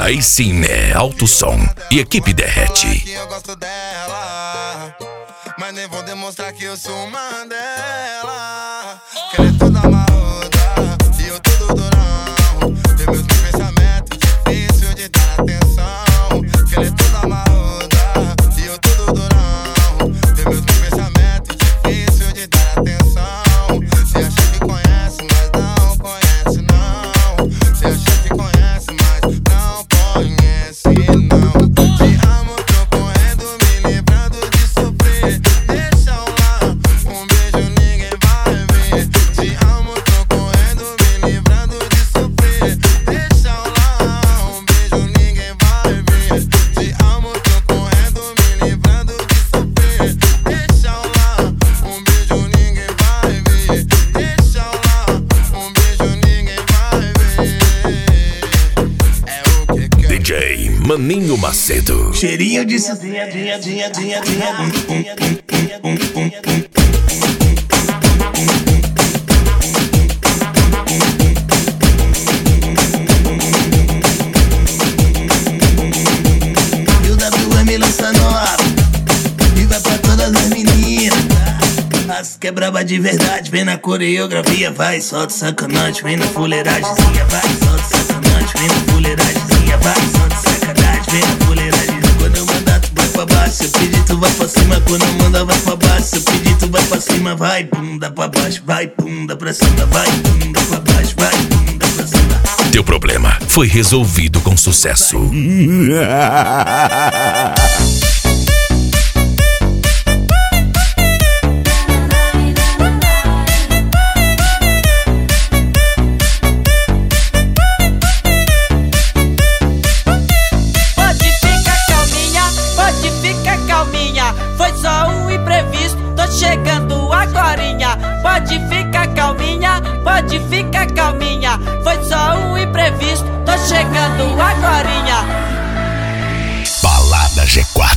Aí sim, né? Alto som e equipe derrete. Eu gosto dela, mas nem vou demonstrar que eu sou uma dela. Que ela é toda marruda e eu todo durão. Tem meus pensamentos difícil de dar atenção. Que ela é toda marruda e eu todo durão. Tem meus pensamentos difícil de dar atenção. Você acha que conhece, mas não conhece não. Você acha que conhece, mas não conhece não. Te amo, tô correndo, me livrando de sofrer. Deixa lá, um beijo ninguém vai ver. Te amo, tô correndo, me livrando de sofrer. Deixa lá, um beijo ninguém vai ver. Te amo, tô correndo, me livrando de sofrer. Deixa lá, um beijo ninguém vai ver. Deixa lá, um beijo ninguém vai ver. É o que quer. DJ Maninho Macedo. Cheirinho de E o WM lança nova e vai pra todas as meninas. As que é braba de verdade, vem na coreografia, vai, solta sacanagem, vem na fuleiragemzinha, vai, solta sacanagem, vem na fuleiragemzinha, vai, solta sacanagem, vem na fuleiragemzinha. Quando eu mandar tu vai pra baixo, se eu pedir tu vai pra cima, quando eu mandar vai pra baixo, se eu pedir tu vai pra cima, vai, bunda pra baixo, vai, bunda pra cima, vai, bunda pra baixo, vai, bunda pra cima. Teu problema foi resolvido com sucesso. Pode ficar calminha, foi só um imprevisto, tô chegando agorinha. Pode ficar calminha, foi só um imprevisto, tô chegando agorinha. Balada G4.